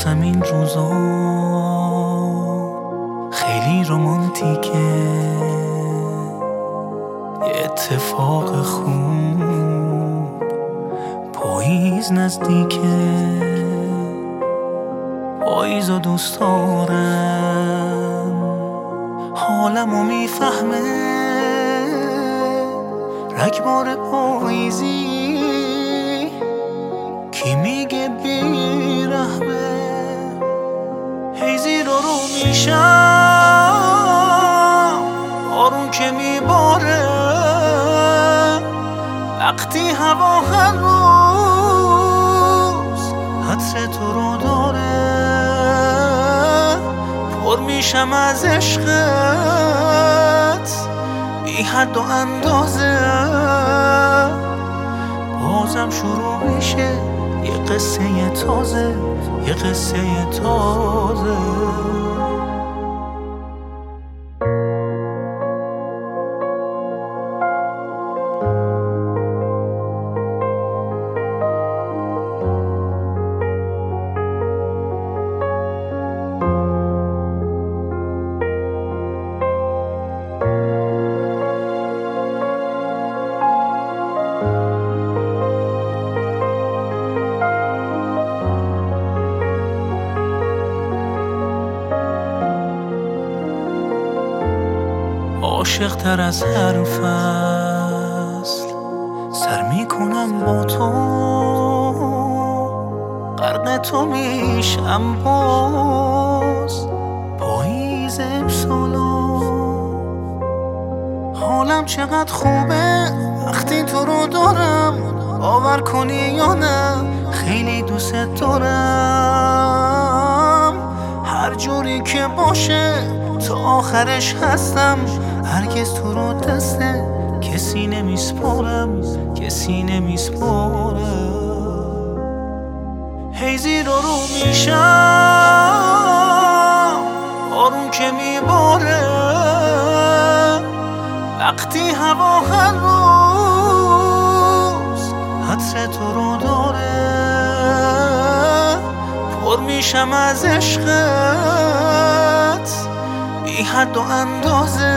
واسم این روزا خیلی رمانتیکه، یه اتفاق خوب پاییز نزدیکه، پاییزو دوست دارم، حالمو میفهمه رگبار پاییزی کی میگه بیرحمه. هی رو میشم آروم که میباره، وقتی هوا هر روز عطر تو رو داره، پر میشم از عشقت بی حد و اندازه. بازم شروع میشه یه قصه تازه، یه قصه تازه. عاشق تر از هر فصل سر میکنم با تو، غرق تو میشم باز پاییز امسالا. حالم چقدر خوبه وقتی تو رو دارم، باور کنی یا نه خیلی دوست دارم. هر جوری که باشه تا آخرش هستم، هرگز تو رو دست کسی نمیسپارم، کسی نمیسپارم. هی رو میشم آروم که میباره، وقتی هوا هر روز عطر تو رو داره، پر میشم از عشقت بی حد و اندازه.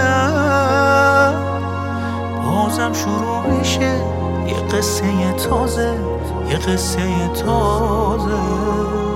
بازم شروع میشه یه قصه تازه، یه قصه تازه.